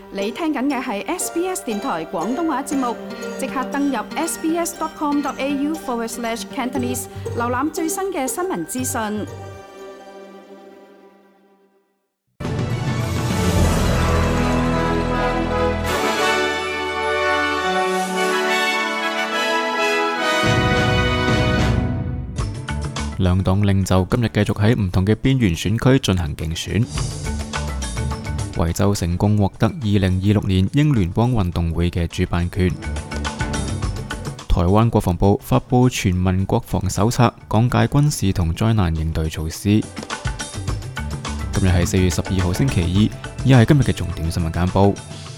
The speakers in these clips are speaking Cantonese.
你聽緊嘅係 SBS 電台廣東話節目，即刻登入 sbs.com.au/Cantonese 瀏覽最新嘅新聞資訊。 兩黨領袖今日繼續喺唔同嘅邊緣選區進行競選。維州成功獲得2026年英聯邦運動會嘅主辦權。台灣國防部發佈全民國防手冊，講解軍事同災難應對措施。今日係4月12號星期二，以下係今日嘅重點新聞簡報。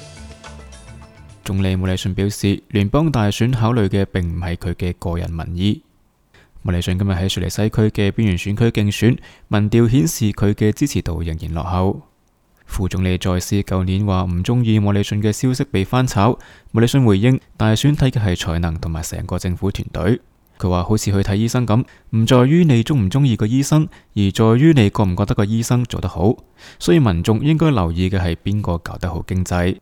總理莫里遜表示，聯邦大選考慮嘅並唔係佢嘅個人民意。莫里遜今日喺雪梨西區嘅邊緣選區競選，民調顯示佢嘅支持度仍然落後。副總理在斯舊年話唔中意莫里遜嘅消息被翻炒，莫里遜回應大選睇嘅係才能同埋成個政府團隊。佢話好似去睇醫生咁，唔在於你中唔中意個醫生，而在於你覺唔覺得個醫生做得好。所以民眾應該留意嘅係邊個搞得好經濟。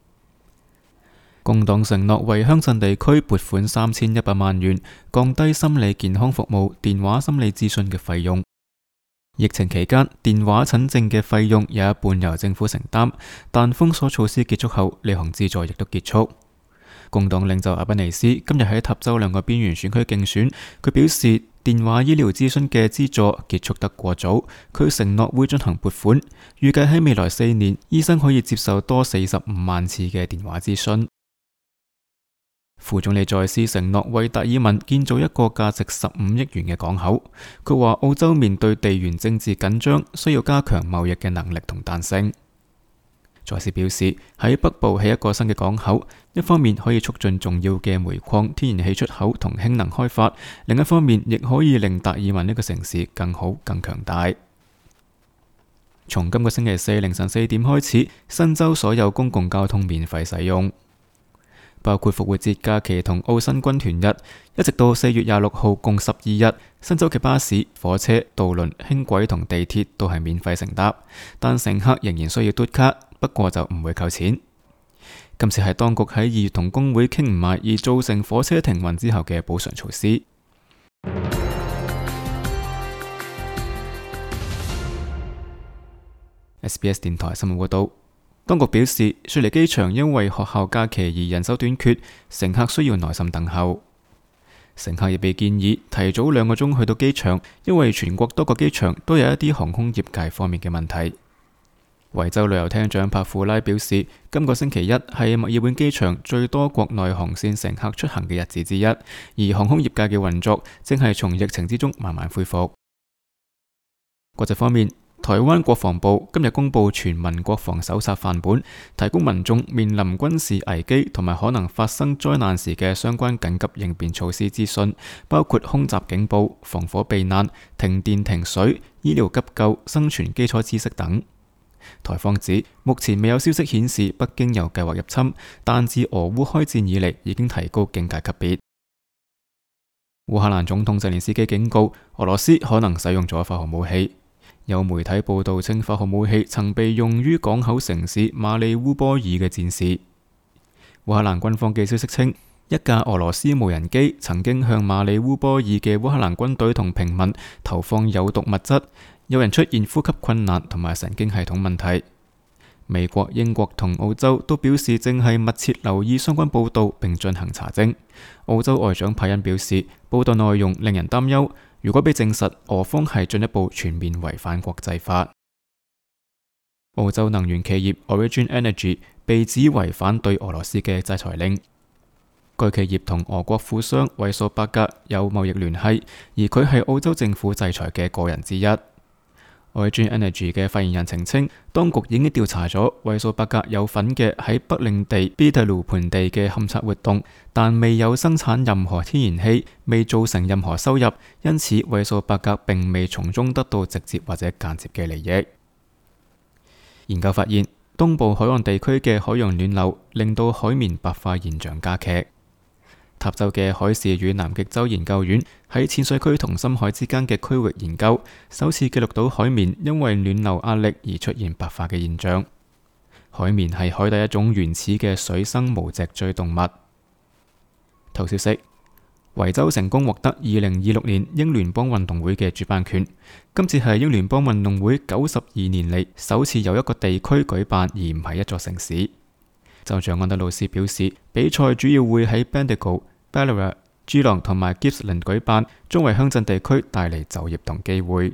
工黨承諾為鄉鎮地區撥款3100萬元，降低心理健康服務電話心理諮詢嘅費用。疫情期間，電話診症嘅費用有一半由政府承擔，但封鎖措施結束後，呢項資助亦都結束。工黨領袖阿賓尼斯今日喺塔州兩個邊緣選區競選，佢表示電話醫療諮詢嘅資助結束得過早，佢承諾會進行撥款，預計喺未來4年，醫生可以接受多45萬次嘅電話諮詢。副總理在斯承諾為達爾文建造一個價值15億元嘅港口。佢話澳洲面對地緣政治緊張，需要加強貿易嘅能力同彈性。在斯表示喺北部起一個新嘅港口，一方面可以促進重要嘅煤礦、天然氣出口同氫能開發，另一方面亦可以令達爾文呢個城市更好、更強大。從今個星期四凌晨4點開始，新州所有公共交通免費使用，包括復活節假期同澳新軍團日，一直到4月26號共12日，新州嘅巴士、火車、渡輪、輕軌同地鐵都係免費乘搭，但乘客仍然需要嘟卡，不過就唔會扣錢。今次係當局喺2月同工會傾唔埋而造成火車停運之後嘅補償措施。SBS 電台新聞報道。當局表示，雪梨機場因為學校假期而人手短缺，乘客需要耐心等候。乘客亦被建議提早2個鐘去到機場，因為全國多個機場都有一啲航空業界方面嘅問題。維州旅遊廳長帕庫拉表示，今個星期一係墨爾本機場最多國內航線乘客出行嘅日子之一，而航空業界嘅運作正係從疫情之中慢慢恢復。國際方面，台灣國防部今日公布全民國防手冊範本，提供民眾面臨軍事危機同埋可能發生災難時嘅相關緊急應變措施資訊，包括空襲警報、防火避難、停電停水、醫療急救、生存基礎知識等。台方指目前未有消息顯示北京有計劃入侵，但自俄烏開戰以嚟已經提高警戒級別。烏克蘭總統澤連斯基警告俄羅斯可能使用咗化學武器。有媒體報道稱，化學武器曾被用於港口城市馬里烏波爾嘅戰事。烏克蘭軍方嘅消息稱，一架俄羅斯無人機曾經向馬里烏波爾嘅烏克蘭軍隊同平民投放有毒物質，有人出現呼吸困難同埋神經系統問題。美國、英國同澳洲都表示正係密切留意相關報道並進行查證。澳洲外長派恩表示，報道內容令人擔憂。如果被證實，俄方係進一步全面違反國際法。澳洲能源企業 Origin Energy 被指違反對俄羅斯嘅制裁令。該企業同俄國富商韋索伯格有貿易聯繫，而佢係澳洲政府制裁嘅個人之一。Origin Energy 嘅發言人澄清，當局已經調查咗韋索伯格有份嘅喺北領地 Beetaloo 盆地嘅勘測活動，但未有生產任何天然氣，未造成任何收入，因此韋索伯格並未從中得到直接或者間接嘅利益。研究發現，東部海岸地區嘅海洋暖流令到海綿白化現象加劇。塔州嘅海事與南極洲研究院喺淺水區同深海之間嘅區域研究，首次記錄到海綿因為暖流壓力而出現白化嘅現象。 海綿係海底一種原始嘅水生無脊椎動物。頭消息：維州成功獲得2026年英聯邦運動會嘅主辦權，今次係英聯邦運動會92年嚟首次由一個地區舉辦，而唔係一座城市。州長安德魯斯表示，比賽主要會喺 Bendigo、Ballarat、Geelong 同埋 Gippsland 舉辦，將為鄉鎮地區帶嚟就業同機會。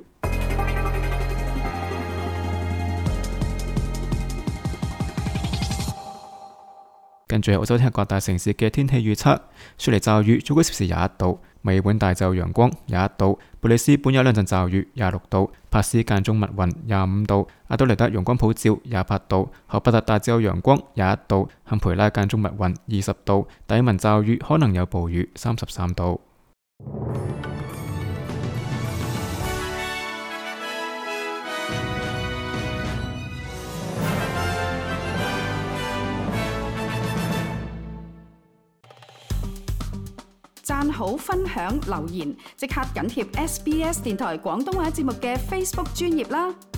跟住係澳洲聽日各大城市嘅天氣預測：雪梨驟雨，最高攝氏21度；墨爾本大驟陽光21度；貝里斯本有兩陣驟雨26度；珀斯間中密雲25度；阿德萊德陽光普照28度；荷伯特大致有陽光21度；坎培拉間中密雲20度；達爾文驟雨可能有暴雨33度。 讚好、分享、留言，即刻緊貼SBS 電台廣東話節目嘅 Facebook 專頁啦！